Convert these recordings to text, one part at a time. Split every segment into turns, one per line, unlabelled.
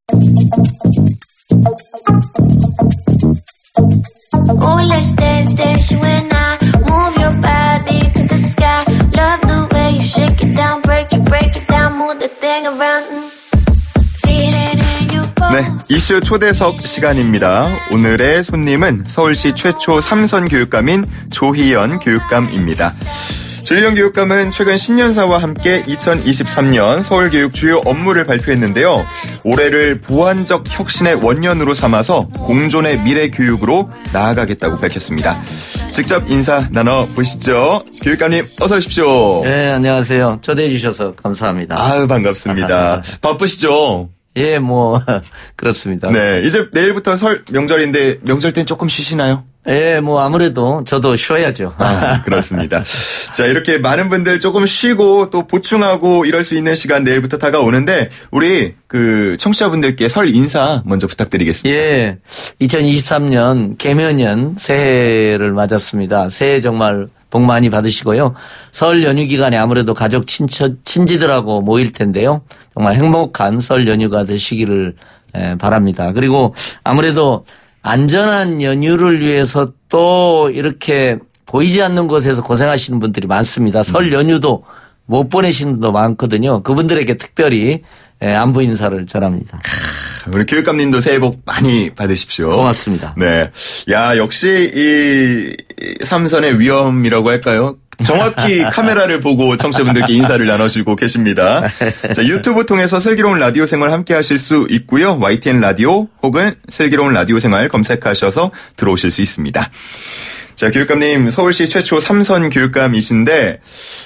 Oh, let's dance, dance, you and I. Move your body to the sky. Love the way you shake it down, break it down, move the thing around. Feel it in your bones.
네, 이슈 초대석 시간입니다. 오늘의 손님은 서울시 최초 삼선 교육감인 조희연 교육감입니다. 조희연 교육감은 최근 신년사와 함께 2023년 서울교육 주요 업무를 발표했는데요. 올해를 보완적 혁신의 원년으로 삼아서 공존의 미래 교육으로 나아가겠다고 밝혔습니다. 직접 인사 나눠보시죠. 교육감님 어서 오십시오.
네, 안녕하세요. 초대해 주셔서 감사합니다.
아유, 반갑습니다. 바쁘시죠?
예, 그렇습니다.
네, 이제 내일부터 설 명절인데 명절 땐 조금 쉬시나요?
예, 아무래도 저도 쉬어야죠.
그렇습니다. 자, 이렇게 많은 분들 조금 쉬고 또 보충하고 이럴 수 있는 시간 내일부터 다가오는데 우리 청취자분들께 설 인사 먼저 부탁드리겠습니다.
예, 2023년 개묘년 새해를 맞았습니다. 새해 정말 복 많이 받으시고요. 설 연휴 기간에 아무래도 가족 친지들하고 모일 텐데요. 정말 행복한 설 연휴가 되시기를 바랍니다. 그리고 아무래도 안전한 연휴를 위해서 또 이렇게 보이지 않는 곳에서 고생하시는 분들이 많습니다. 설 연휴도 못 보내시는 분도 많거든요. 그분들에게 특별히 안부 인사를 전합니다.
우리 교육감님도 새해 복 많이 받으십시오.
고맙습니다.
네. 야, 역시 이 삼선의 위엄이라고 할까요? 정확히 카메라를 보고 청취자분들께 인사를 나눠주고 계십니다. 자, 유튜브 통해서 슬기로운 라디오 생활 함께 하실 수 있고요. YTN 라디오 혹은 슬기로운 라디오 생활 검색하셔서 들어오실 수 있습니다. 자, 교육감님 서울시 최초 삼선 교육감이신데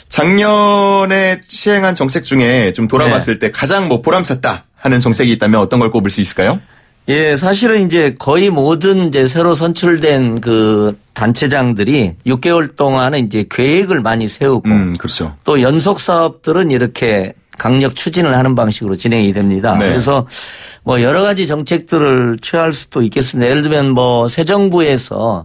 작년에 시행한 정책 중에 좀 돌아봤을 때 가장 보람찼다 하는 정책이 있다면 어떤 걸 꼽을 수 있을까요?
예, 사실은 이제 거의 모든 이제 새로 선출된 단체장들이 6개월 동안은 이제 계획을 많이 세우고
그렇죠.
또 연속 사업들은 이렇게 강력 추진을 하는 방식으로 진행이 됩니다.
네.
그래서 여러 가지 정책들을 취할 수도 있겠습니다. 예를 들면 새 정부에서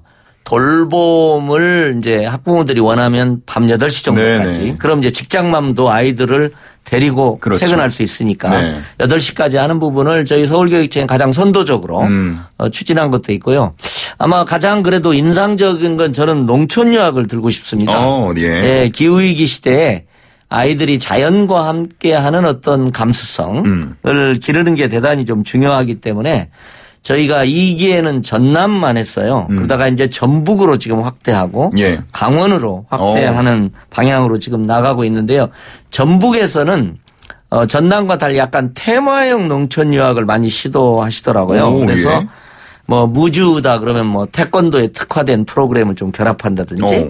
돌봄을 이제 학부모들이 원하면 밤 8시 정도까지.
네네.
그럼 이제 직장맘도 아이들을 데리고
그렇죠.
퇴근할 수 있으니까
네.
8시까지 하는 부분을 저희 서울교육청이 가장 선도적으로 추진한 것도 있고요. 아마 가장 그래도 인상적인 건 저는 농촌유학을 들고 싶습니다.
예.
예, 기후위기 시대에 아이들이 자연과 함께하는 어떤 감수성을 기르는 게 대단히 좀 중요하기 때문에 저희가 2기에는 전남만 했어요. 그러다가 이제 전북으로 지금 확대하고
예.
강원으로 확대하는 방향으로 지금 나가고 있는데요. 전북에서는 전남과 달리 약간 테마형 농촌 유학을 많이 시도하시더라고요. 그래서
예.
무주다 그러면 태권도에 특화된 프로그램을 좀 결합한다든지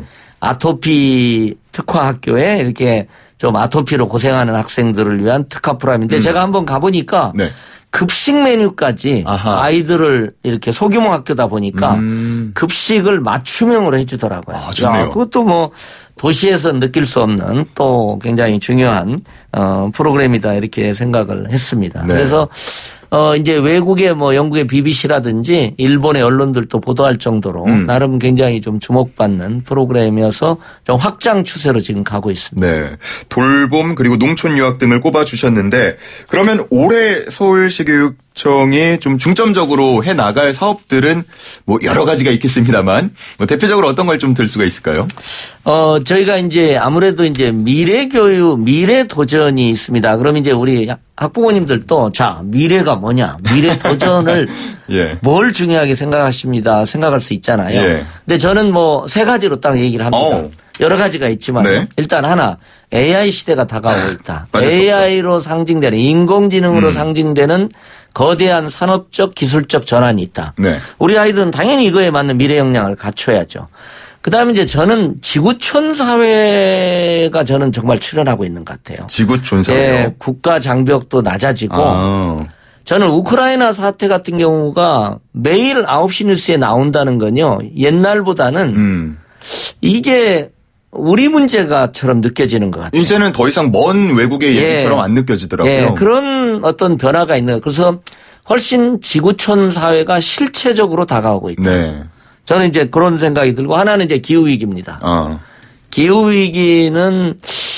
아토피 특화 학교에 이렇게 좀 아토피로 고생하는 학생들을 위한 특화 프로그램인데 제가 한번 가보니까
네.
급식 메뉴까지 아이들을 이렇게 소규모 학교다 보니까 급식을 맞춤형으로 해주더라고요.
좋네요.
그것도 도시에서 느낄 수 없는 또 굉장히 중요한 프로그램이다 이렇게 생각을 했습니다.
네.
그래서 이제 외국의 영국의 BBC라든지 일본의 언론들도 보도할 정도로 나름 굉장히 좀 주목받는 프로그램이어서 좀 확장 추세로 지금 가고 있습니다.
네. 돌봄 그리고 농촌 유학 등을 꼽아 주셨는데 그러면 올해 서울시 교육청이 좀 중점적으로 해 나갈 사업들은 여러 가지가 있겠습니다만 대표적으로 어떤 걸 좀 들 수가 있을까요?
저희가 이제 아무래도 이제 미래 교육, 미래 도전이 있습니다. 그럼 이제 우리 학부모님들도 미래가 뭐냐, 미래 도전을
예.
뭘 중요하게 생각할 수 있잖아요.
예.
근데 저는 3가지로 딱 얘기를 합니다. 여러 가지가 있지만
네.
일단 하나 AI 시대가 다가오고 있다.
맞을
AI로 상징되는 인공지능으로 상징되는 거대한 산업적 기술적 전환이 있다.
네.
우리 아이들은 당연히 이거에 맞는 미래 역량을 갖춰야죠. 그다음에 이제 저는 지구촌 사회가 저는 정말 출현하고 있는 것 같아요.
지구촌 사회요?
예, 국가 장벽도 낮아지고 저는 우크라이나 사태 같은 경우가 매일 9시 뉴스에 나온다는 건요. 옛날보다는 이게 우리 문제가처럼 느껴지는 것 같아요.
이제는 더 이상 먼 외국의 얘기처럼 안 느껴지더라고요.
예, 그런 어떤 변화가 있는 거예요. 그래서 훨씬 지구촌 사회가 실체적으로 다가오고 있다.
네.
저는 이제 그런 생각이 들고 하나는 이제 기후위기입니다. 기후위기는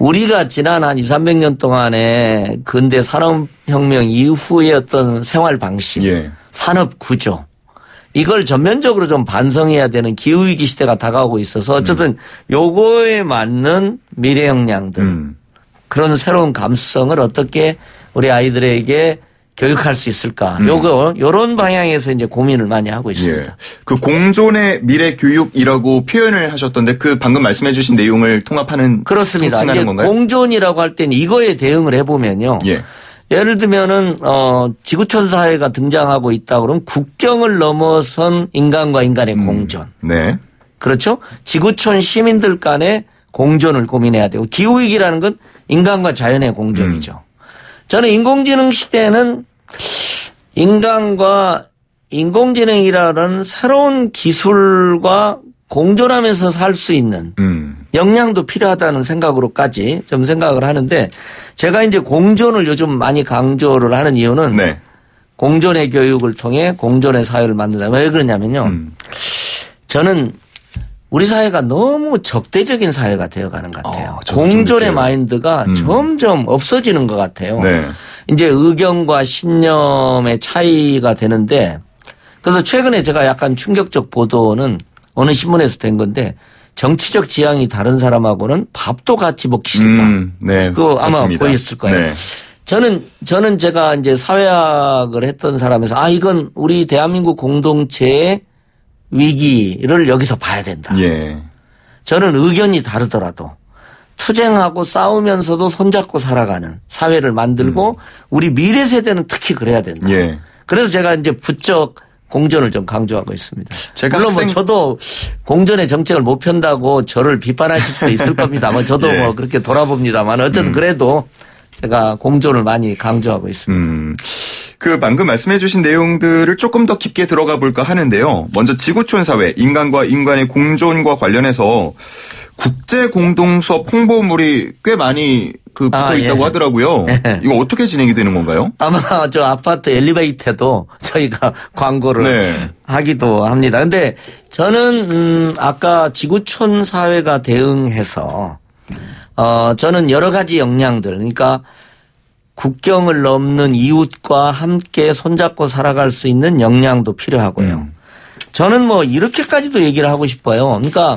우리가 지난 한 200~300년 동안에 근대 산업혁명 이후의 어떤 생활 방식,
예.
산업 구조 이걸 전면적으로 좀 반성해야 되는 기후위기 시대가 다가오고 있어서 어쨌든 요거에 맞는 미래 역량들 그런 새로운 감수성을 어떻게 우리 아이들에게 교육할 수 있을까. 요런 방향에서 이제 고민을 많이 하고 있습니다.
예. 그 공존의 미래 교육이라고 표현을 하셨던데 그 방금 말씀해 주신 내용을 통합하는
그렇습니다.
통칭하는
이제
건가요?
공존이라고 할 때는 이거에 대응을 해보면요.
예.
예를 들면은 지구촌 사회가 등장하고 있다 그러면 국경을 넘어선 인간과 인간의 공존.
네.
그렇죠? 지구촌 시민들 간의 공존을 고민해야 되고 기후위기라는 건 인간과 자연의 공존이죠. 저는 인공지능 시대에는 인간과 인공지능이라는 새로운 기술과 공존하면서 살 수 있는 역량도 필요하다는 생각으로까지 좀 생각을 하는데 제가 이제 공존을 요즘 많이 강조를 하는 이유는
네.
공존의 교육을 통해 공존의 사회를 만든다. 왜 그러냐면요. 저는 우리 사회가 너무 적대적인 사회가 되어가는 것 같아요. 공존의 마인드가 점점 없어지는 것 같아요.
네.
이제 의견과 신념의 차이가 되는데 그래서 최근에 제가 약간 충격적 보도는 어느 신문에서 된 건데 정치적 지향이 다른 사람하고는 밥도 같이 먹기 싫다.
네.
그거 아마
맞습니다.
보였을 거예요.
네.
저는 제가 이제 사회학을 했던 사람에서 이건 우리 대한민국 공동체의 위기를 여기서 봐야 된다.
예.
저는 의견이 다르더라도 투쟁하고 싸우면서도 손잡고 살아가는 사회를 만들고 우리 미래 세대는 특히 그래야 된다.
예.
그래서 제가 이제 부쩍 공존을 좀 강조하고 있습니다.
제가
물론 뭐 저도 공존의 정책을 못 편다고 저를 비판하실 수도 있을 겁니다만 저도
예.
뭐 그렇게 돌아봅니다만 어쨌든 그래도 제가 공존을 많이 강조하고 있습니다.
그 방금 말씀해 주신 내용들을 조금 더 깊게 들어가 볼까 하는데요. 먼저 지구촌 사회, 인간과 인간의 공존과 관련해서 국제 공동 수업 홍보물이 꽤 많이 붙어 있다고
예.
하더라고요. 이거 어떻게 진행이 되는 건가요?
아마 저 아파트 엘리베이터도 저희가 광고를
네.
하기도 합니다. 근데 저는 아까 지구촌 사회가 대응해서 저는 여러 가지 역량들 그러니까 국경을 넘는 이웃과 함께 손잡고 살아갈 수 있는 역량도 필요하고요. 저는 뭐 이렇게까지도 얘기를 하고 싶어요. 그러니까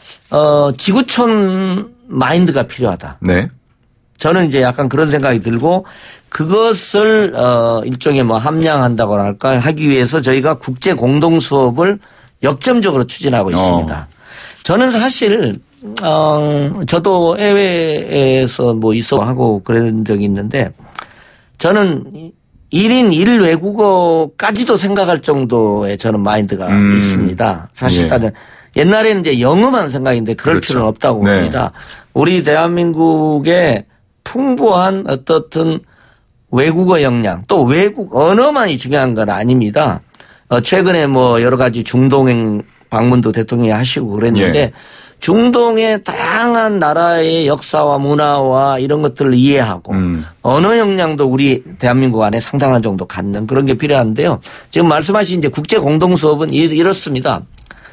지구촌 마인드가 필요하다.
네.
저는 이제 약간 그런 생각이 들고 그것을 일종의 뭐 함량한다거나 할까 하기 위해서 저희가 국제 공동 수업을 역점적으로 추진하고 있습니다. 저는 사실 저도 해외에서 뭐 있어 하고 그런 적이 있는데 저는 1인 1외국어까지도 생각할 정도의 저는 마인드가 있습니다. 사실
예.
옛날에는 이제 영어만 생각인데 그럴
그렇죠.
필요는 없다고
네.
봅니다. 우리 대한민국의 풍부한 어떻든 외국어 역량 또 외국 언어만이 중요한 건 아닙니다. 최근에 뭐 여러 가지 중동 방문도 대통령이 하시고 그랬는데
예.
중동의 다양한 나라의 역사와 문화와 이런 것들을 이해하고 언어 역량도 우리 대한민국 안에 상당한 정도 갖는 그런 게 필요한데요. 지금 말씀하신 이제 국제 공동 수업은 이렇습니다.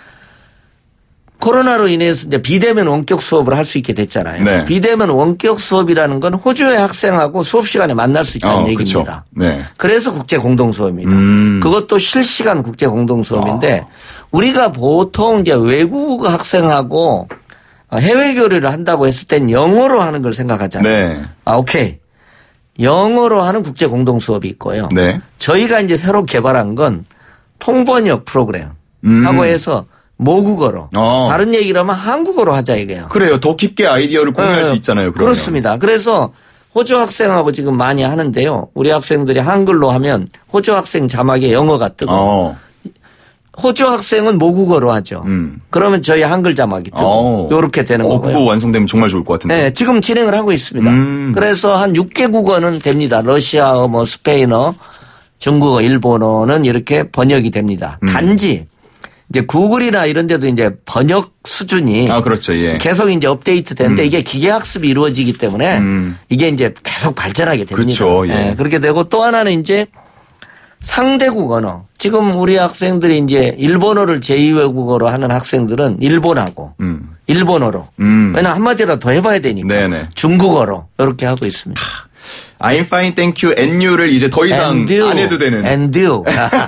코로나로 인해서 이제 비대면 원격 수업을 할 수 있게 됐잖아요.
네.
비대면 원격 수업이라는 건 호주의 학생하고 수업 시간에 만날 수 있다는 얘기입니다.
네.
그래서 국제 공동 수업입니다. 그것도 실시간 국제 공동 수업인데 우리가 보통 이제 외국 학생하고 해외 교류를 한다고 했을 땐 영어로 하는 걸 생각하잖아요.
네.
오케이. 영어로 하는 국제 공동 수업이 있고요.
네.
저희가 이제 새로 개발한 건 통번역 프로그램 하고 해서 모국어로 다른 얘기를 하면 한국어로 하자 이거예요.
그래요. 더 깊게 아이디어를 공유할 수 있잖아요. 그러면.
그렇습니다. 그래서 호주 학생하고 지금 많이 하는데요. 우리 학생들이 한글로 하면 호주 학생 자막에 영어가 뜨고 호주 학생은 모국어로 하죠. 그러면 저희 한글 자막이 뜨고 이렇게 되는 거고요.
그거 완성되면 정말 좋을 것 같은데.
네, 지금 진행을 하고 있습니다. 그래서 한 6개국어는 됩니다. 러시아어, 뭐 스페인어, 중국어, 일본어는 이렇게 번역이 됩니다. 단지 이제 구글이나 이런 데도 이제 번역 수준이
그렇죠. 예.
계속 이제 업데이트 되는데 이게 기계 학습이 이루어지기 때문에 이게 이제 계속 발전하게 됩니다.
그렇죠. 예.
네, 그렇게 되고 또 하나는 이제 상대국 언어. 지금 우리 학생들이 이제 일본어를 제2외국어로 하는 학생들은 일본하고 일본어로. 왜냐면 한마디라도 더 해봐야 되니까.
네네.
중국어로 이렇게 하고 있습니다.
I'm fine, thank you, and you를 이제 더 이상
And you.
안 해도 되는.
And you.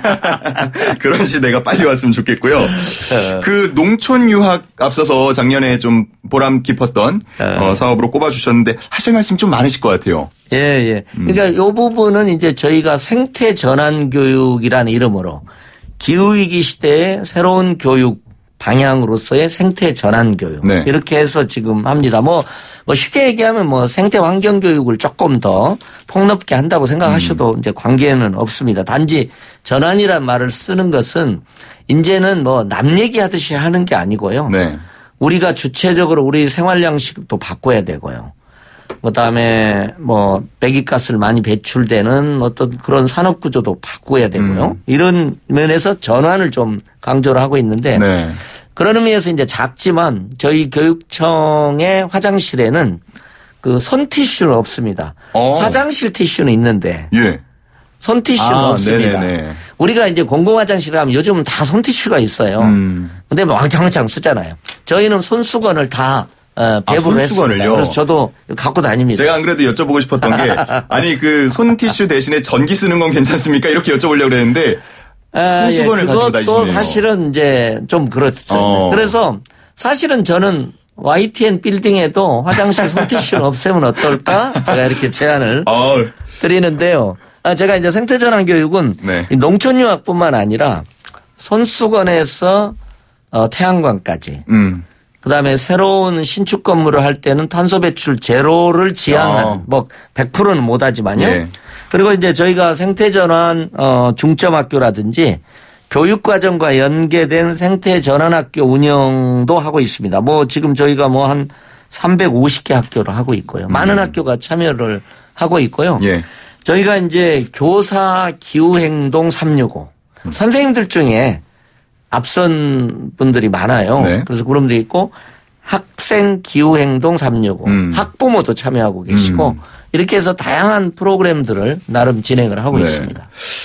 그런 시대가 빨리 왔으면 좋겠고요. 그 농촌 유학 앞서서 작년에 좀 보람 깊었던 사업으로 꼽아주셨는데 하실 말씀 좀 많으실 것 같아요.
예, 예. 그러니까 이 부분은 이제 저희가 생태 전환 교육이라는 이름으로 기후위기 시대의 새로운 교육 방향으로서의 생태 전환 교육.
네.
이렇게 해서 지금 합니다. 뭐 쉽게 얘기하면 뭐 생태 환경 교육을 조금 더 폭넓게 한다고 생각하셔도 이제 관계는 없습니다. 단지 전환이란 말을 쓰는 것은 이제는 뭐 남 얘기하듯이 하는 게 아니고요.
네.
우리가 주체적으로 우리 생활 양식도 바꿔야 되고요. 그다음에 뭐 배기가스를 많이 배출되는 어떤 그런 산업 구조도 바꿔야 되고요. 이런 면에서 전환을 좀 강조를 하고 있는데
네.
그런 의미에서 이제 작지만 저희 교육청의 화장실에는 그 손티슈는 없습니다. 화장실 티슈는 있는데
예.
손티슈는 없습니다.
네네네.
우리가 이제 공공 화장실에 가면 요즘은 다 손티슈가 있어요. 근데 뭐 왕창왕창 쓰잖아요. 저희는 손수건을 다 배부를 했습니다.
손수건을요?
그래서 저도 갖고 다닙니다.
제가 안 그래도 여쭤보고 싶었던 게 아니 그 손티슈 대신에 전기 쓰는 건 괜찮습니까? 이렇게 여쭤보려고 그랬는데 손수건을 가지고 다니시네요.
그것도 사실은 이제 좀 그렇죠. 그래서 사실은 저는 YTN 빌딩에도 화장실 손티슈는 없애면 어떨까? 제가 이렇게 제안을 드리는데요. 제가 이제 생태전환 교육은
네.
농촌 유학뿐만 아니라 손수건에서 태양광까지 그다음에 새로운 신축 건물을 할 때는 탄소 배출 제로를 지향하는 뭐 100%는 못하지만요.
예.
그리고 이제 저희가 생태전환 중점 학교라든지 교육과정과 연계된 생태전환학교 운영도 하고 있습니다. 뭐 지금 저희가 뭐 한 350개 학교를 하고 있고요. 많은 학교가 참여를 하고 있고요.
예.
저희가 이제 교사 기후행동 365 선생님들 중에 앞선 분들이 많아요.
네.
그래서 그런 분들이 있고 학생 기후행동 365 학부모도 참여하고 계시고 이렇게 해서 다양한 프로그램들을 나름 진행을 하고
네.
있습니다.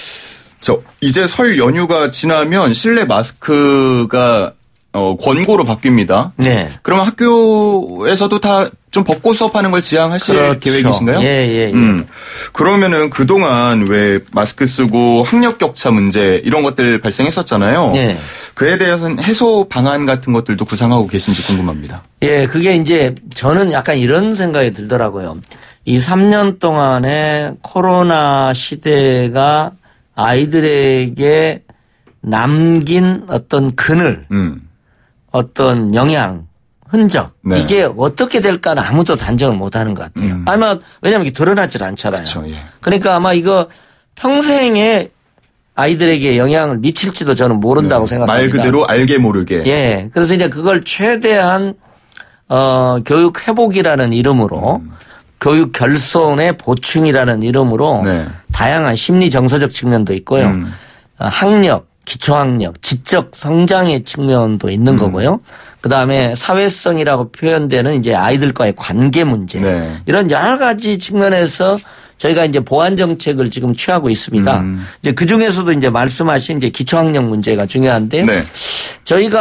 이제 설 연휴가 지나면 실내 마스크가 권고로 바뀝니다.
네.
그러면 학교에서도 다 좀 벗고 수업하는 걸 지향하실
그렇죠.
계획이신가요?
예.
그러면은 그동안 왜 마스크 쓰고 학력 격차 문제 이런 것들 발생했었잖아요.
예.
그에 대해서는 해소 방안 같은 것들도 구상하고 계신지 궁금합니다.
예, 그게 이제 저는 약간 이런 생각이 들더라고요. 이 3년 동안의 코로나 시대가 아이들에게 남긴 어떤 그늘, 어떤 영향, 흔적,
네.
이게 어떻게 될까는 아무도 단정을 못 하는 것 같아요. 아마, 왜냐하면 이게 드러나질 않잖아요.
그렇죠, 예.
그러니까 아마 이거 평생에 아이들에게 영향을 미칠지도 저는 모른다고 생각합니다.
말 그대로 알게 모르게.
예. 그래서 이제 그걸 최대한, 교육 회복이라는 이름으로 교육 결손의 보충이라는 이름으로
네.
다양한 심리 정서적 측면도 있고요. 학력, 기초학력, 지적 성장의 측면도 있는 거고요. 그다음에 사회성이라고 표현되는 이제 아이들과의 관계 문제.
네.
이런 여러 가지 측면에서 저희가 이제 보완 정책을 지금 취하고 있습니다. 이제 그 중에서도 이제 말씀하신 이제 기초학력 문제가 중요한데요.
네.
저희가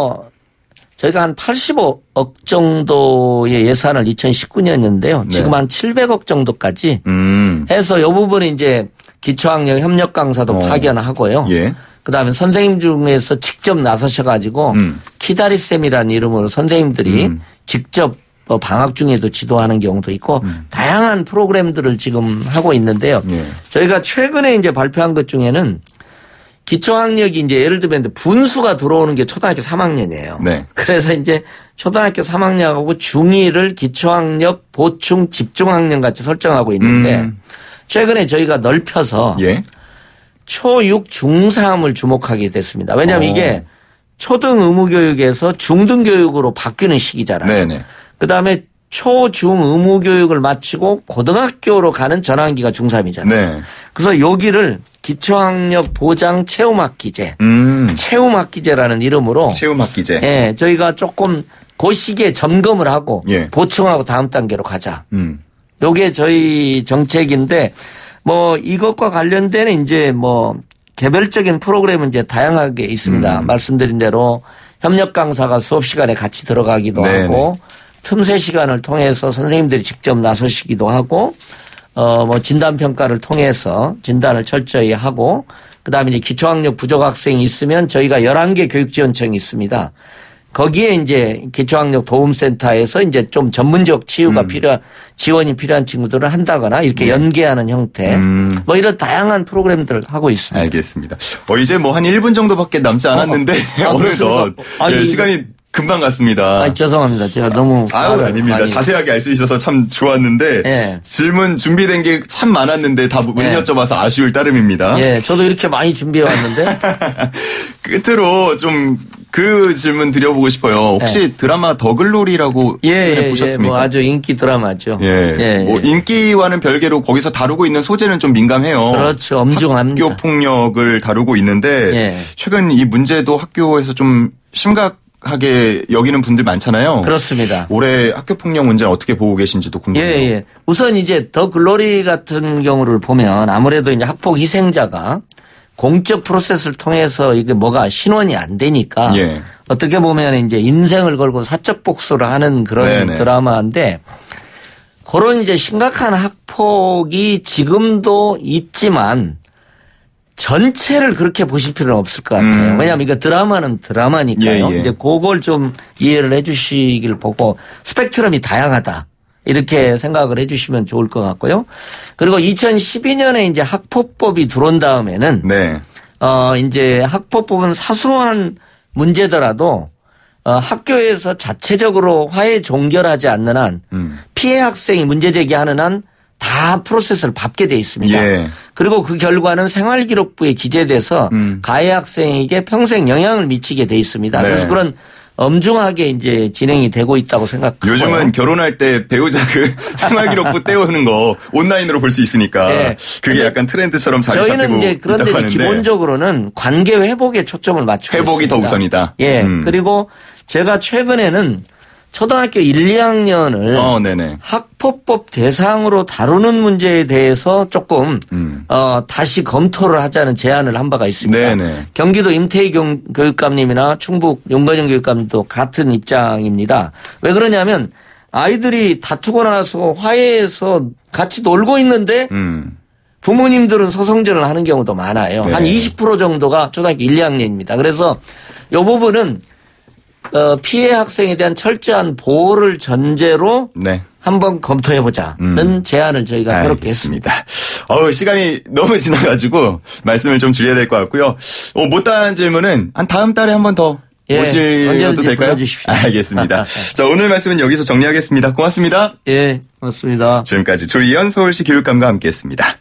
한 85억 정도의 예산을 2019년이었는데요. 지금 한 700억 정도까지 해서 이 부분은 이제 기초학력 협력 강사도 파견하고요.
예.
그다음에 선생님 중에서 직접 나서셔가지고 키다리쌤이라는 이름으로 선생님들이 직접 방학 중에도 지도하는 경우도 있고 다양한 프로그램들을 지금 하고 있는데요.
예.
저희가 최근에 이제 발표한 것 중에는 기초학력이 이제 예를 들면 분수가 들어오는 게 초등학교 3학년이에요.
네.
그래서 이제 초등학교 3학년하고 중2를 기초학력 보충 집중학년 같이 설정하고 있는데 최근에 저희가 넓혀서
예.
초6 중3을 주목하게 됐습니다. 왜냐하면 이게 초등 의무교육에서 중등교육으로 바뀌는 시기잖아요.
네네.
그다음에 초중 의무교육을 마치고 고등학교로 가는 전환기가 중3이잖아요.
네.
그래서 여기를 기초학력 보장 체험학기제, 체험학기제라는 이름으로
체험학기제.
예, 저희가 조금 그 시기에 점검을 하고
예.
보충하고 다음 단계로 가자. 요게 저희 정책인데 뭐 이것과 관련된 이제 뭐 개별적인 프로그램은 이제 다양하게 있습니다. 말씀드린 대로 협력 강사가 수업 시간에 같이 들어가기도
네네.
하고 틈새 시간을 통해서 선생님들이 직접 나서시기도 하고 뭐 진단 평가를 통해서 진단을 철저히 하고 그다음에 이제 기초학력 부족 학생이 있으면 저희가 11개 교육지원청이 있습니다. 거기에 이제 기초학력 도움센터에서 이제 좀 전문적 치유가 지원이 필요한 친구들을 한다거나 이렇게 연계하는 형태 뭐 이런 다양한 프로그램들을 하고 있습니다.
알겠습니다. 이제 뭐 한 1분 정도밖에 남지 않았는데 어느덧 네, 시간이 금방 갔습니다.
죄송합니다. 제가 너무.
아닙니다. 자세하게 알 수 있어서 참 좋았는데
예.
질문 준비된 게 참 많았는데 다 못 여쭤봐서 아쉬울 따름입니다.
예, 저도 이렇게 많이 준비해 왔는데.
끝으로 좀 그 질문 드려보고 싶어요. 혹시 드라마 더글로리라고 보셨습니까?
뭐 아주 인기 드라마죠.
뭐 인기와는 별개로 거기서 다루고 있는 소재는 좀 민감해요.
그렇죠. 엄중합니다.
학교 폭력을 다루고 있는데 최근 이 문제도 학교에서 좀 심각하게 여기는 분들 많잖아요.
그렇습니다.
올해 학교 폭력 문제는 어떻게 보고 계신지도 궁금해요.
우선 이제 더 글로리 같은 경우를 보면 아무래도 이제 학폭 희생자가 공적 프로세스를 통해서 이게 뭐가 신원이 안 되니까 어떻게 보면 이제 인생을 걸고 사적 복수를 하는 그런 드라마인데 그런 이제 심각한 학폭이 지금도 있지만 전체를 그렇게 보실 필요는 없을 것 같아요. 왜냐하면 이거 드라마는 드라마니까요. 이제 그걸 좀 이해를 해 주시길 보고 스펙트럼이 다양하다. 이렇게 생각을 해 주시면 좋을 것 같고요. 그리고 2012년에 이제 학폭법이 들어온 다음에는 이제 학폭법은 사소한 문제더라도 학교에서 자체적으로 화해 종결하지 않는 한 피해 학생이 문제 제기하는 한 다 프로세스를 밟게 돼 있습니다. 그리고 그 결과는 생활기록부에 기재돼서 가해 학생에게 평생 영향을 미치게 돼 있습니다. 그래서 그런 엄중하게 이제 진행이 되고 있다고 생각하고요.
요즘은 결혼할 때 배우자 그 생활기록부 떼우는 거 온라인으로 볼 수 있으니까 그게 약간 트렌드처럼 자리 잡히고
저희는 이제 그런데
하는데
기본적으로는 관계 회복에 초점을 맞추고
회복이
있습니다.
더 우선이다.
그리고 제가 최근에는 초등학교 1, 2학년을 학폭법 대상으로 다루는 문제에 대해서 조금 다시 검토를 하자는 제안을 한 바가 있습니다. 경기도 임태희 교육감님이나 충북 윤건영 교육감도 같은 입장입니다. 왜 그러냐면 아이들이 다투고 나서 화해해서 같이 놀고 있는데 부모님들은 서성전을 하는 경우도 많아요. 한 20% 정도가 초등학교 1, 2학년입니다. 그래서 이 부분은 피해 학생에 대한 철저한 보호를 전제로 한번 검토해보자는 제안을 저희가 새롭게 했습니다.
시간이 너무 지나가지고 말씀을 좀 줄여야 될 것 같고요. 못다한 질문은 한 다음 달에 한 번 더 모셔도 될까요?
불러주십시오.
알겠습니다. 자, 오늘 말씀은 여기서 정리하겠습니다. 고맙습니다.
고맙습니다.
지금까지 조희연 서울시 교육감과 함께했습니다.